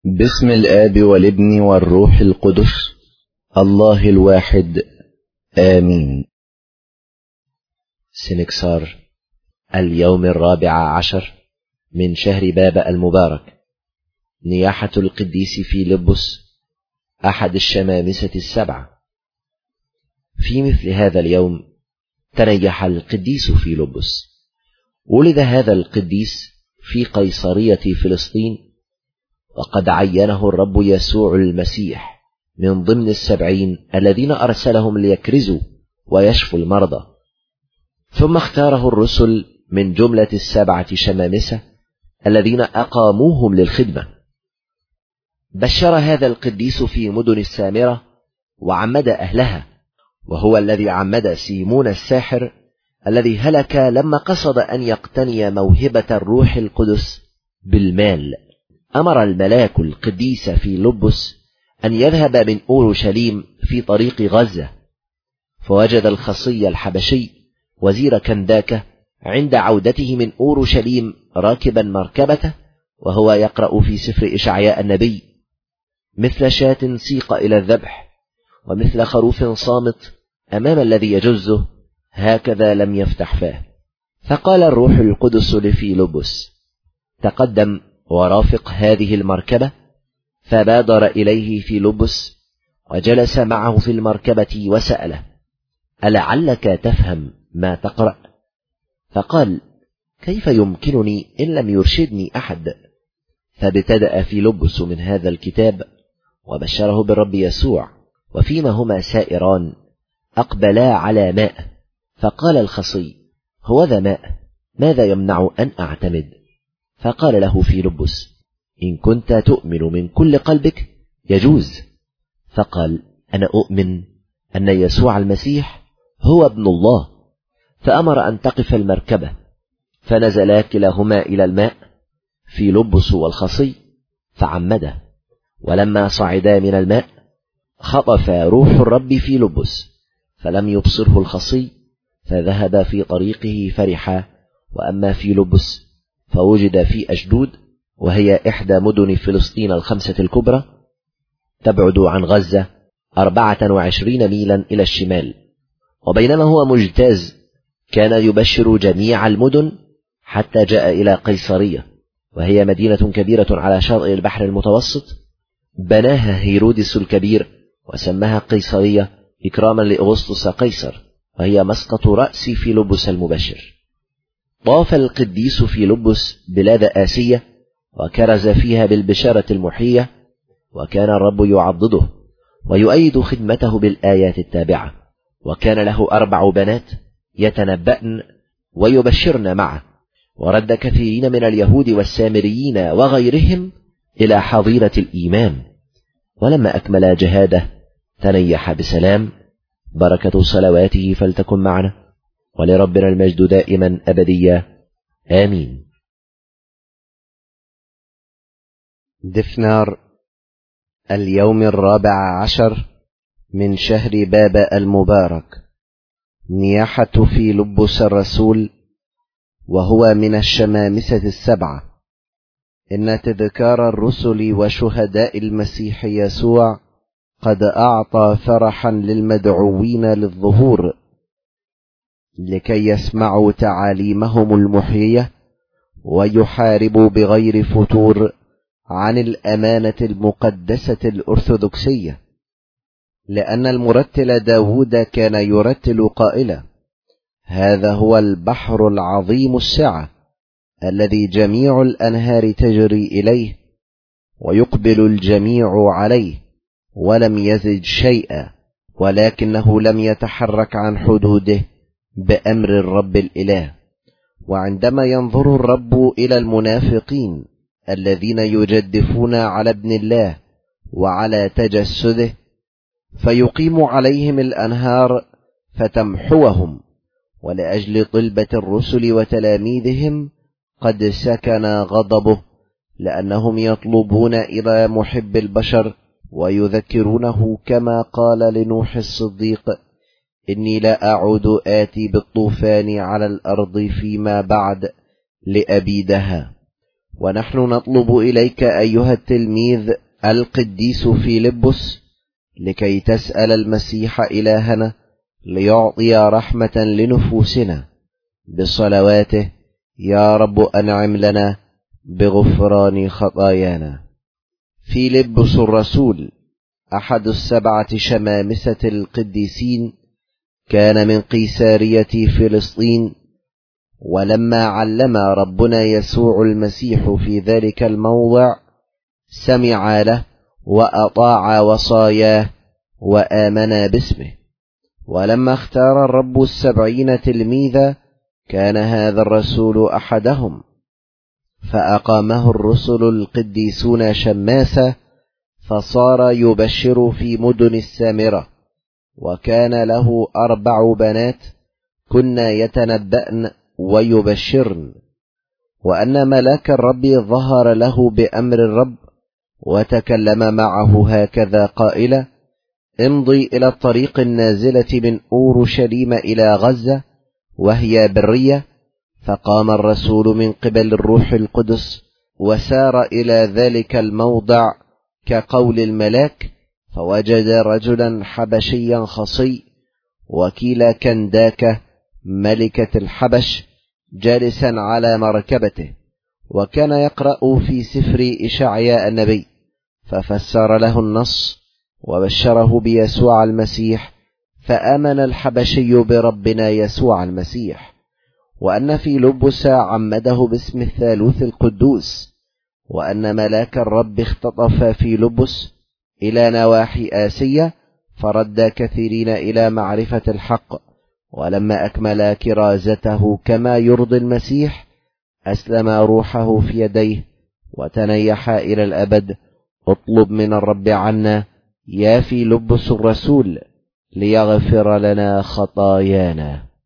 باسم الآب والابن والروح القدس الله الواحد آمين. سنكسار اليوم 14 من شهر بابا المبارك، نياحة القديس فيلبس أحد الشمامسة السبعة. في مثل هذا اليوم تنيح القديس فيلبس. ولد هذا القديس في قيصرية فلسطين، وقد عينه الرب يسوع المسيح من ضمن 70 الذين أرسلهم ليكرزوا ويشفوا المرضى. ثم اختاره الرسل من جملة 7 شمامسة الذين أقاموهم للخدمة. بشر هذا القديس في مدن السامرة وعمد أهلها، وهو الذي عمد سيمون الساحر الذي هلك لما قصد أن يقتني موهبة الروح القدس بالمال. أمر الملاك القديس فيلبس أن يذهب من أورشليم في طريق غزة، فوجد الخصي الحبشي وزير كنداكة عند عودته من أورشليم راكبا مركبته، وهو يقرأ في سفر إشعياء النبي: مثل شاة سيق إلى الذبح، ومثل خروف صامت أمام الذي يجزه، هكذا لم يفتح فاه. فقال الروح القدس لفيلبس: تقدم ورافق هذه المركبة. فبادر إليه فيلبس وجلس معه في المركبة وسأله: ألعلك تفهم ما تقرأ؟ فقال: كيف يمكنني إن لم يرشدني أحد؟ فابتدأ فيلبس من هذا الكتاب وبشره بالرب يسوع. وفيما هما سائران أقبلا على ماء، فقال الخصي: هو ذا ماء، ماذا يمنع أن أعتمد؟ فقال له فيلبس: إن كنت تؤمن من كل قلبك يجوز. فقال: أنا أؤمن أن يسوع المسيح هو ابن الله. فأمر أن تقف المركبة، فنزلا كلاهما إلى الماء، فيلبس والخصي، فعمده. ولما صعدا من الماء خطف روح الرب فيلبس، فلم يبصره الخصي، فذهب في طريقه فرحا. وأما فيلبس فوجد في أشدود، وهي إحدى مدن فلسطين 5 الكبرى، تبعد عن غزة 24 ميلا إلى الشمال. وبينما هو مجتاز كان يبشر جميع المدن حتى جاء إلى قيصرية، وهي مدينة كبيرة على شاطئ البحر المتوسط. بناها هيرودس الكبير وسماها قيصرية إكراما لأغسطس قيصر، وهي مسقط رأس فيلبس المبشر. طاف القديس فيلبس بلاد آسيا وكرز فيها بالبشارة المحية، وكان الرب يعضده ويؤيد خدمته بالآيات التابعة. وكان له 4 بنات يتنبأن ويبشرن معه، ورد كثيرين من اليهود والسامريين وغيرهم إلى حظيرة الإيمان. ولما أكمل جهاده تنيح بسلام. بركة صلواته فلتكن معنا، ولربنا المجد دائما أبديا آمين. دفنار اليوم 14 من شهر بابا المبارك، نياحة فيلبس الرسول وهو من الشمامسة 7. إن تذكار الرسل وشهداء المسيح يسوع قد أعطى فرحا للمدعوين للظهور، لكي يسمعوا تعاليمهم المحيية ويحاربوا بغير فتور عن الأمانة المقدسة الأرثوذكسية. لأن المرتل داود كان يرتل قائلا: هذا هو البحر العظيم السعة الذي جميع الأنهار تجري إليه، ويقبل الجميع عليه ولم يزد شيئا، ولكنه لم يتحرك عن حدوده بأمر الرب الإله. وعندما ينظر الرب إلى المنافقين الذين يجدفون على ابن الله وعلى تجسده، فيقيم عليهم الأنهار فتمحوهم. ولأجل طلبة الرسل وتلاميذهم قد سكن غضبه، لأنهم يطلبون إلى محب البشر ويذكرونه كما قال لنوح الصديق: إني لا أعود آتي بالطوفان على الأرض فيما بعد لأبيدها. ونحن نطلب إليك أيها التلميذ القديس فيلبس لكي تسأل المسيح إلهنا ليعطي رحمة لنفوسنا بصلواته. يا رب أنعم لنا بغفران خطايانا. فيلبس الرسول أحد 7 شمامسة القديسين، كان من قيسارية فلسطين، ولما علم ربنا يسوع المسيح في ذلك الموضع سمع له وأطاع وصاياه وآمن باسمه. ولما اختار الرب 70 تلميذا كان هذا الرسول أحدهم، فأقامه الرسل القديسون شماسا، فصار يبشر في مدن السامرة. وكان له 4 بنات كنا يتنبأن ويبشرن. وأن ملاك الرب ظهر له بأمر الرب وتكلم معه هكذا قائلا: امضي إلى الطريق النازلة من أورشليم إلى غزة، وهي برية. فقام الرسول من قبل الروح القدس وسار إلى ذلك الموضع كقول الملاك، فوجد رجلا حبشيا خصي وكيل كنداكة ملكة الحبش جالسا على مركبته، وكان يقرأ في سفر إشعياء النبي، ففسر له النص وبشره بيسوع المسيح، فآمن الحبشي بربنا يسوع المسيح. وأن فيلبس عمده باسم الثالوث القدوس، وأن ملاك الرب اختطف فيلبس إلى نواحي آسيا، فرد كثيرين إلى معرفة الحق. ولما أكمل كرازته كما يرضي المسيح أسلم روحه في يديه وتنيح إلى الأبد. اطلب من الرب عنا يا فيلبس الرسول ليغفر لنا خطايانا.